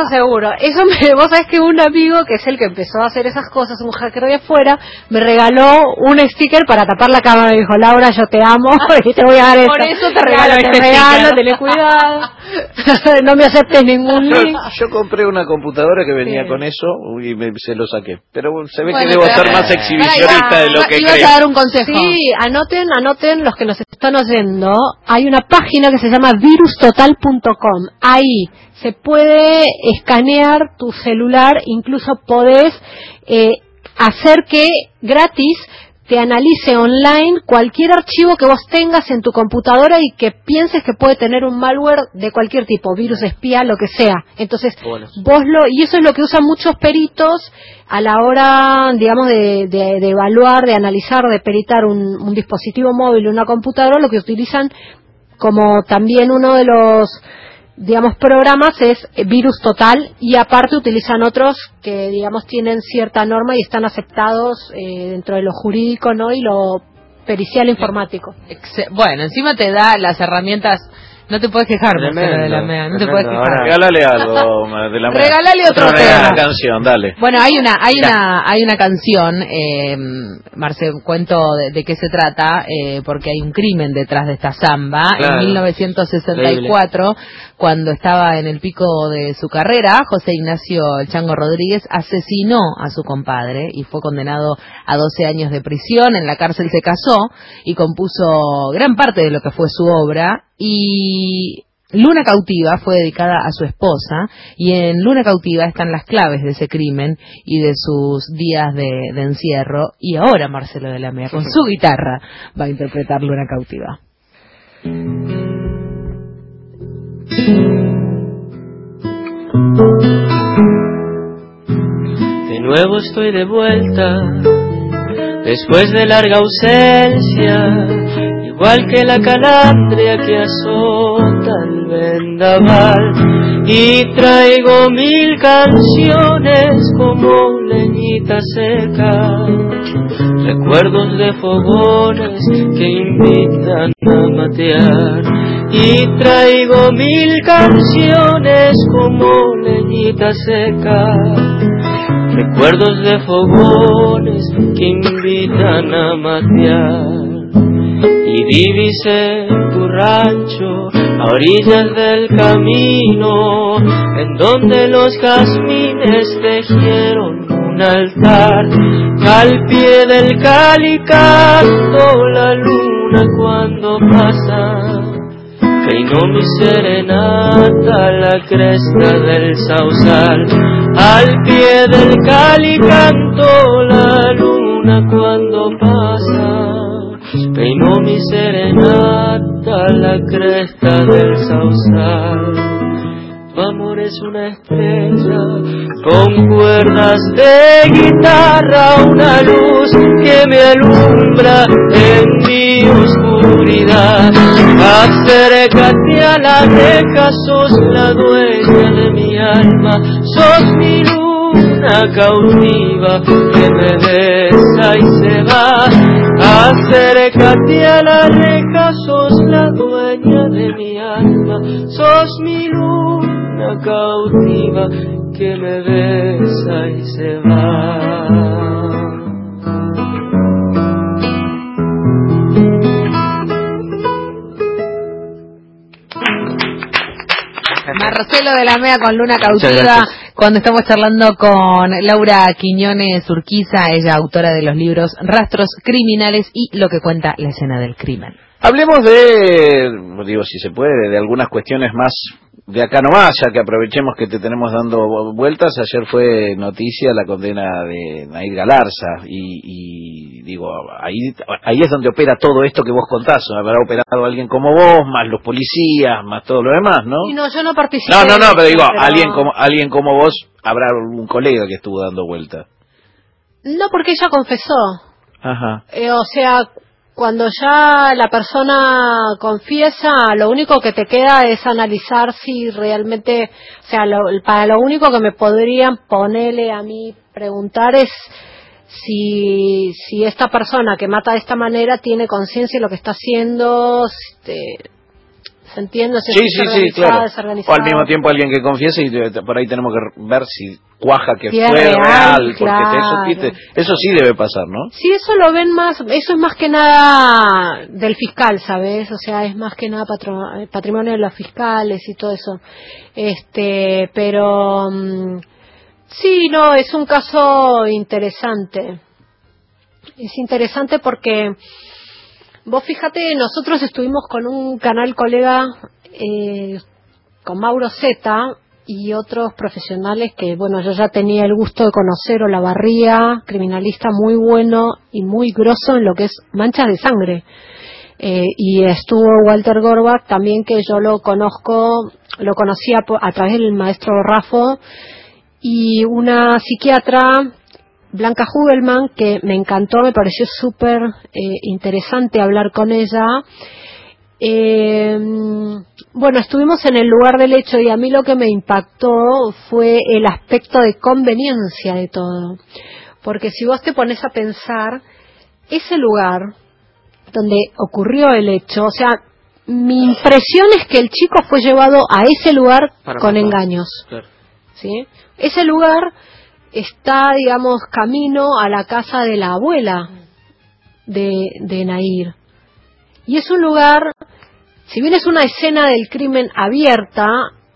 Vos sabés que un amigo, que es el que empezó a hacer esas cosas, un hacker de afuera, me regaló un sticker para tapar la cámara. Me dijo, Laura, yo te amo y te voy a dar esto.
Por eso te regalo
tenés cuidado. No me aceptes ningún link.
Yo compré una computadora que venía con eso y se lo saqué. Pero se ve que
Bueno,
debo ser más exhibicionista de lo que
ibas
creo.
a dar un consejo.
Sí, anoten los que nos están oyendo. Hay una página que se llama virustotal.com. Ahí se puede escanear tu celular, incluso podés hacer que gratis te analice online cualquier archivo que vos tengas en tu computadora y que pienses que puede tener un malware de cualquier tipo, virus espía, lo que sea. Entonces, y eso es lo que usan muchos peritos a la hora, digamos, de evaluar, de analizar, de peritar un dispositivo móvil, una computadora. Lo que utilizan como también uno de los, digamos, programas es Virus Total, y aparte utilizan otros que, digamos, tienen cierta norma y están aceptados dentro de lo jurídico, ¿no? Y lo pericial informático.
Bueno, encima te da las herramientas. No te puedes quejar, Marcelo de la MEA, no te puedes quejar.
Regálale algo de la MEA.
Regálale otro tema.
Una canción, dale.
Bueno, hay una canción, Marce, cuento de qué se trata, porque hay un crimen detrás de esta samba.
Claro.
En 1964, cuando estaba en el pico de su carrera, José Ignacio El Chango Rodríguez asesinó a su compadre y fue condenado a 12 años de prisión. En la cárcel se casó y compuso gran parte de lo que fue su obra. Y Luna Cautiva fue dedicada a su esposa, y en Luna Cautiva están las claves de ese crimen y de sus días de encierro. Y ahora Marcelo de la MEA, con su guitarra, va a interpretar Luna Cautiva.
De nuevo estoy de vuelta, después de larga ausencia, igual que la calandria que azota el vendaval, y traigo 1000 canciones como leñita seca, recuerdos de fogones que invitan a matear, y traigo 1000 canciones como leñita seca, recuerdos de fogones que invitan a matear. Y divisé tu rancho a orillas del camino, en donde los jazmines tejieron un altar. Al pie del calicanto la luna cuando pasa, peinó mi serenata la cresta del sausal. Al pie del calicanto la luna cuando pasa, peinó mi serenata la cresta del sausal. Tu amor es una estrella con cuerdas de guitarra, una luz que me alumbra en mi oscuridad. Acércate a la reja, sos la dueña de mi alma, sos mi luna cautiva que me besa y se va. Acércate a la reja, sos la dueña de mi alma, sos mi luna cautiva que me besa y se va.
Marcelo de la Mea con Luna Cautiva, cuando estamos charlando con Laura Quiñones Urquiza, ella autora de los libros Rastros Criminales y Lo que cuenta la escena del crimen.
Hablemos de, digo, si se puede, de algunas cuestiones más de acá nomás, ya que aprovechemos que te tenemos dando vueltas. Ayer fue noticia la condena de Nair Galarza y digo, ahí es donde opera todo esto que vos contás. Habrá operado alguien como vos, más los policías, más todo lo demás, ¿no?
Y no, yo no participé.
No, pero digo, alguien como vos, habrá un colega que estuvo dando vuelta.
No, porque ella confesó.
Ajá.
O sea, cuando ya la persona confiesa, lo único que te queda es analizar si realmente, o sea, para lo único que me podrían ponerle a mí preguntar es si esta persona que mata de esta manera tiene conciencia de lo que está haciendo, ¿se entiende?
Sí, claro. O al mismo tiempo alguien que confiese y por ahí tenemos que ver si cuaja que fue real,
claro.
Porque eso sí debe pasar, ¿no?
Sí, eso lo ven más, eso es más que nada del fiscal, ¿sabes? O sea, es más que nada patrimonio de los fiscales y todo eso. Pero sí, no, es un caso interesante. Es interesante porque vos fíjate, nosotros estuvimos con un canal colega, con Mauro Zeta y otros profesionales que, bueno, yo ya tenía el gusto de conocer, Olavarría, criminalista muy bueno y muy grosso en lo que es manchas de sangre. Y estuvo Walter Gorbach también, que yo lo conocía a través del maestro Raffo, y una psiquiatra, Blanca Hugelman, que me encantó, me pareció súper interesante hablar con ella. Bueno, estuvimos en el lugar del hecho y a mí lo que me impactó fue el aspecto de conveniencia de todo. Porque si vos te pones a pensar, ese lugar donde ocurrió el hecho, o sea, mi impresión es que el chico fue llevado a ese lugar con engaños.
Claro.
¿Sí? Ese lugar está, digamos, camino a la casa de la abuela de Nair. Y es un lugar, si bien es una escena del crimen abierta,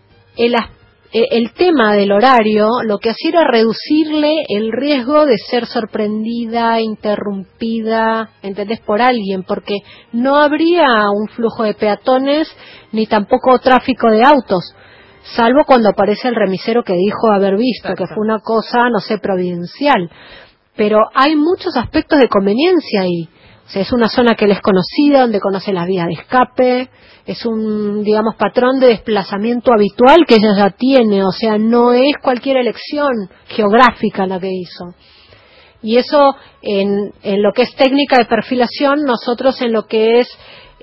el tema del horario lo que hacía era reducirle el riesgo de ser sorprendida, interrumpida, ¿entendés?, por alguien, porque no habría un flujo de peatones ni tampoco tráfico de autos, salvo cuando aparece el remisero que dijo haber visto, que fue una cosa, no sé, providencial. Pero hay muchos aspectos de conveniencia ahí. O sea, es una zona que él es conocida, donde conoce las vías de escape, es un, digamos, patrón de desplazamiento habitual que ella ya tiene, o sea, no es cualquier elección geográfica la que hizo. Y eso, en lo que es técnica de perfilación, nosotros en lo que es,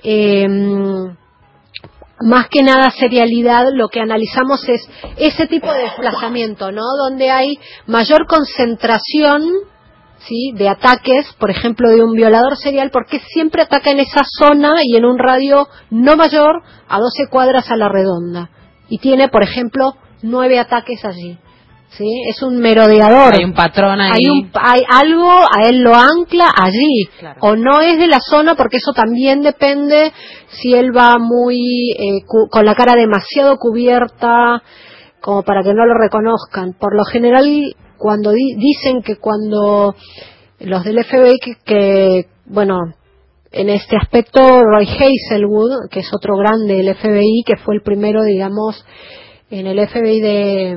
más que nada serialidad, lo que analizamos es ese tipo de desplazamiento, ¿no?, donde hay mayor concentración, ¿sí?, de ataques, por ejemplo, de un violador serial, porque siempre ataca en esa zona y en un radio no mayor a 12 cuadras a la redonda. Y tiene, por ejemplo, 9 ataques allí. ¿Sí? Es un merodeador.
Hay un patrón ahí.
Hay algo, a él lo ancla allí.
Claro.
O no es de la zona, porque eso también depende si él va muy con la cara demasiado cubierta, como para que no lo reconozcan. Por lo general, cuando dicen que cuando los del FBI, que bueno, en este aspecto Roy Hazelwood, que es otro grande del FBI, que fue el primero, digamos, en el FBI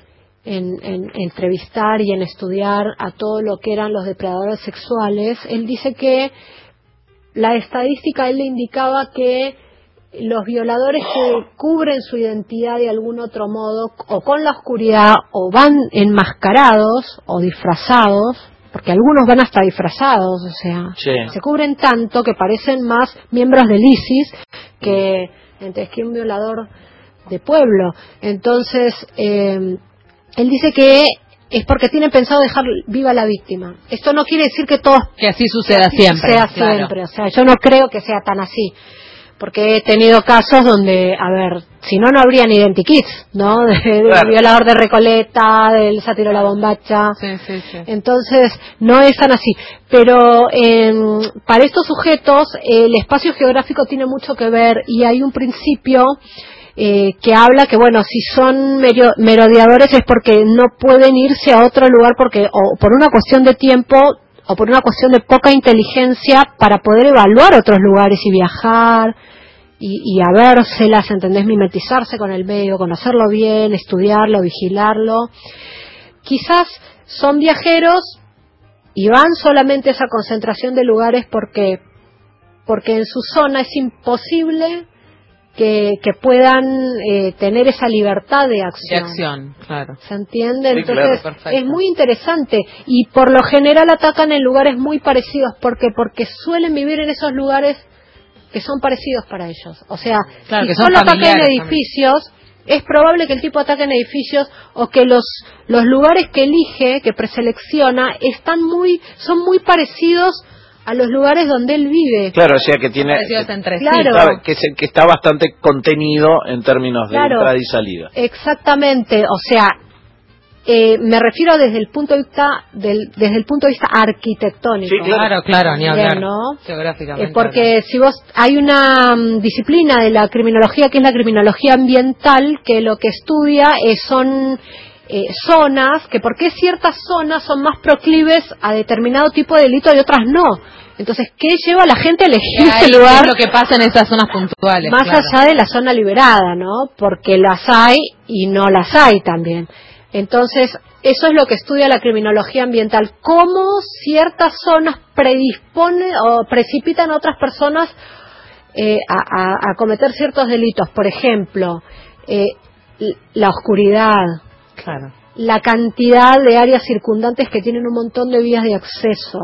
en entrevistar y en estudiar a todo lo que eran los depredadores sexuales, él dice que la estadística, él le indicaba que los violadores que cubren su identidad de algún otro modo, o con la oscuridad, o van enmascarados o disfrazados, porque algunos van hasta disfrazados, o sea,
sí,
se cubren tanto que parecen más miembros del ISIS que un violador de pueblo. Entonces, él dice que es porque tienen pensado dejar viva a la víctima. Esto no quiere decir que
así suceda siempre.
O sea, yo no creo que sea tan así, porque he tenido casos donde, a ver, si no, no habrían identikits, ¿no? Del violador de Recoleta, del sátiro de la bombacha.
Sí.
Entonces, no es tan así. Pero para estos sujetos, el espacio geográfico tiene mucho que ver, y hay un principio que habla que, bueno, si son merodeadores es porque no pueden irse a otro lugar porque o por una cuestión de tiempo o por una cuestión de poca inteligencia para poder evaluar otros lugares y viajar y a vérselas, ¿entendés? Mimetizarse con el medio, conocerlo bien, estudiarlo, vigilarlo. Quizás son viajeros y van solamente a esa concentración de lugares porque en su zona es imposible que puedan tener esa libertad de acción.
Claro.
¿Se entiende?
Sí,
entonces,
claro,
es muy interesante, y por lo general atacan en lugares muy parecidos. Porque suelen vivir en esos lugares que son parecidos para ellos. O sea,
claro,
si
que son
solo atacan en
familiares
edificios, es probable que el tipo ataque en edificios, o que los lugares que elige, que preselecciona, son muy parecidos a los lugares donde él vive.
Claro, o sea que tiene
claro,
que está bastante contenido en términos de entrada y salida.
Exactamente, o sea, me refiero desde el punto de vista arquitectónico.
Sí,
claro, ni hablar,
¿no?
Geográficamente.
Porque si hay una disciplina de la criminología que es la criminología ambiental, que lo que estudia son zonas, que por qué ciertas zonas son más proclives a determinado tipo de delito y otras no. Entonces, ¿qué lleva a la gente a elegir ese lugar?
Es lo que pasa en esas zonas puntuales.
Más allá de la zona liberada, ¿no? Porque las hay y no las hay también. Entonces, eso es lo que estudia la criminología ambiental. Cómo ciertas zonas predisponen o precipitan a otras personas a cometer ciertos delitos. Por ejemplo, la oscuridad.
Claro.
La cantidad de áreas circundantes que tienen un montón de vías de acceso,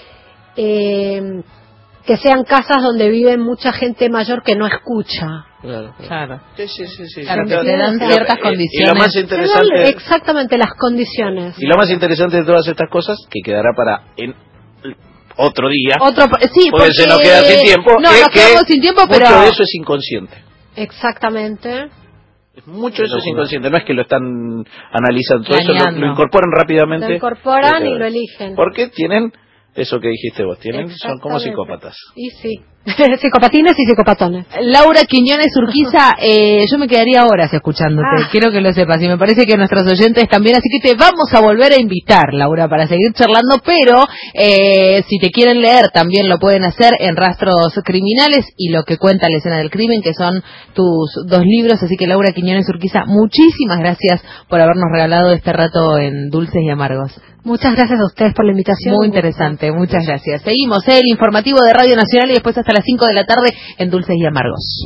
que sean casas donde vive mucha gente mayor que no escucha.
Claro.
Sí.
Claro, que te dan ciertas condiciones.
Y lo más interesante,
exactamente, las condiciones.
Y lo más interesante de todas estas cosas, que quedará para otro día.
Sí, porque
se nos queda sin tiempo.
No, nos quedamos sin tiempo, pero
mucho de eso es inconsciente.
Exactamente.
Mucho de eso es inconsciente, no es que lo están analizando, todo eso lo incorporan rápidamente.
Lo incorporan y lo eligen.
Porque tienen eso que dijiste vos, son como psicópatas.
Y sí, psicopatines y psicopatones.
Laura Quiñones Urquiza, yo me quedaría horas escuchándote, quiero que lo sepas, y me parece que nuestros oyentes también, así que te vamos a volver a invitar, Laura, para seguir charlando, pero si te quieren leer también lo pueden hacer en Rastros Criminales y Lo que cuenta la escena del crimen, que son tus 2 libros, así que Laura Quiñones Urquiza, muchísimas gracias por habernos regalado este rato en Dulces y Amargos.
Muchas gracias a ustedes por la invitación.
Muy interesante, muchas gracias. Seguimos el informativo de Radio Nacional y después hasta las 5 de la tarde en Dulces y Amargos.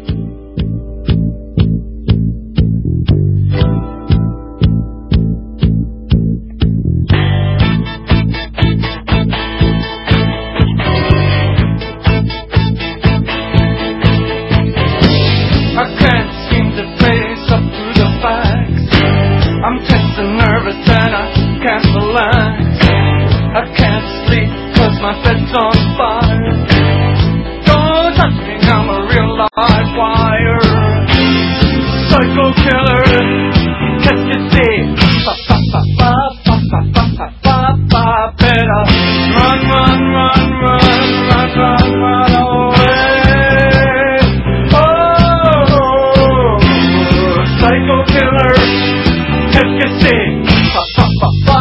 I can't seem to face up to the facts. I'm tense and nervous and I can't relax. I can't my bed's on fire. Don't touch me, I'm a real live wire. Psycho killer, can't you see? Pa pa pa pa pa pa pa pa pa pa. Better run, run, run.